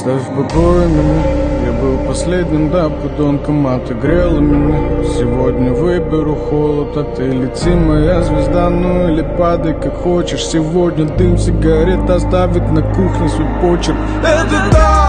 Оставь в покое меня. Я был последним, да, подонком, а ты грела меня. Сегодня выберу холод, а ты лети, моя звезда. Ну или падай, как хочешь. Сегодня дым сигарет оставит на кухне свой почерк. Это да!